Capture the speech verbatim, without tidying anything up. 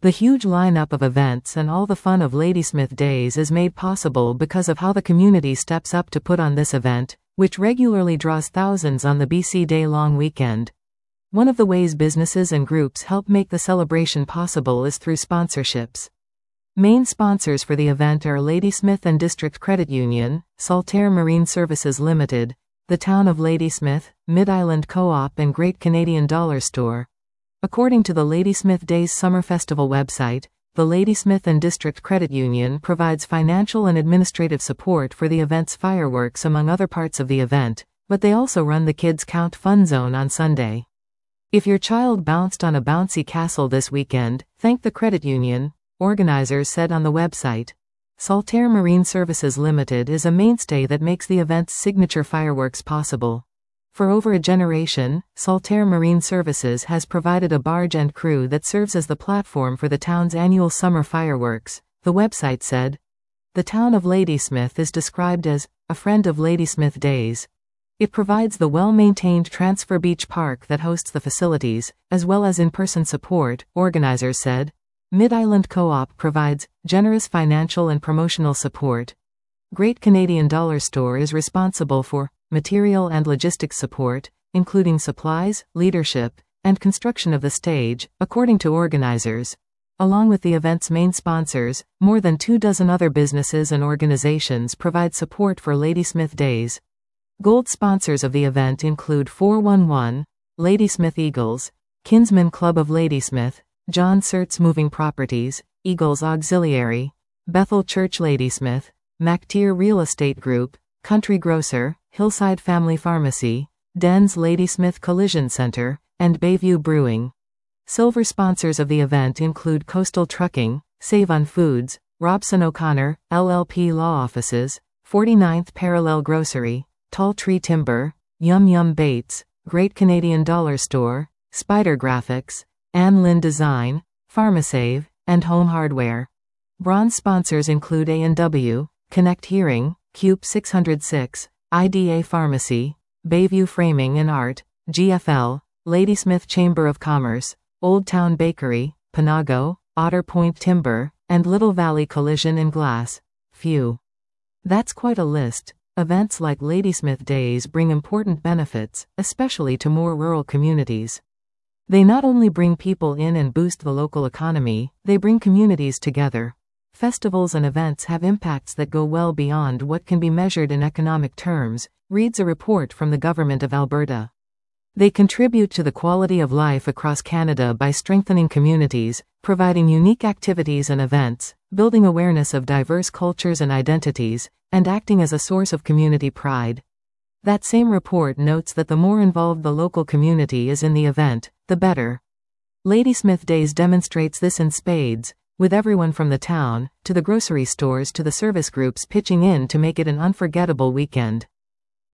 The huge lineup of events and all the fun of Ladysmith Days is made possible because of how the community steps up to put on this event, which regularly draws thousands on the B C day-long weekend. One of the ways businesses and groups help make the celebration possible is through sponsorships. Main sponsors for the event are Ladysmith and District Credit Union, Saltaire Marine Services Limited, the Town of Ladysmith, Mid-Island Co-op and Great Canadian Dollar Store. According to the Ladysmith Days Summer Festival website, the Ladysmith and District Credit Union provides financial and administrative support for the event's fireworks among other parts of the event, but they also run the Kids Count Fun Zone on Sunday. If your child bounced on a bouncy castle this weekend, thank the credit union, organizers said on the website. Saltaire Marine Services Limited is a mainstay that makes the event's signature fireworks possible. For over a generation, Saltaire Marine Services has provided a barge and crew that serves as the platform for the town's annual summer fireworks, the website said. The town of Ladysmith is described as a friend of Ladysmith Days. It provides the well-maintained Transfer Beach Park that hosts the facilities, as well as in-person support, organizers said. Mid-Island Co-op provides generous financial and promotional support. Great Canadian Dollar Store is responsible for material and logistics support, including supplies, leadership, and construction of the stage, according to organizers. Along with the event's main sponsors, more than two dozen other businesses and organizations provide support for Ladysmith Days. Gold sponsors of the event include four one one, Ladysmith Eagles, Kinsman Club of Ladysmith, John Surt's Moving Properties, Eagles Auxiliary, Bethel Church Ladysmith, MacTier Real Estate Group, Country Grocer, Hillside Family Pharmacy, Den's Ladysmith Collision Center, and Bayview Brewing. Silver sponsors of the event include Coastal Trucking, Save on Foods, Robson O'Connor, L L P Law Offices, forty-ninth Parallel Grocery, Tall Tree Timber, Yum Yum Baits, Great Canadian Dollar Store, Spider Graphics, Ann Lynn Design, PharmaSave, and Home Hardware. Bronze sponsors include A and W, Connect Hearing, Cube six oh six, I D A Pharmacy, Bayview Framing and Art, G F L, Ladysmith Chamber of Commerce, Old Town Bakery, Panago, Otter Point Timber, and Little Valley Collision and Glass. Phew. That's quite a list. Events like Ladysmith Days bring important benefits, especially to more rural communities. They not only bring people in and boost the local economy, they bring communities together. Festivals and events have impacts that go well beyond what can be measured in economic terms, reads a report from the Government of Alberta. They contribute to the quality of life across Canada by strengthening communities, providing unique activities and events, building awareness of diverse cultures and identities, and acting as a source of community pride. That same report notes that the more involved the local community is in the event, the better. Ladysmith Days demonstrates this in spades, with everyone from the town, to the grocery stores to the service groups pitching in to make it an unforgettable weekend.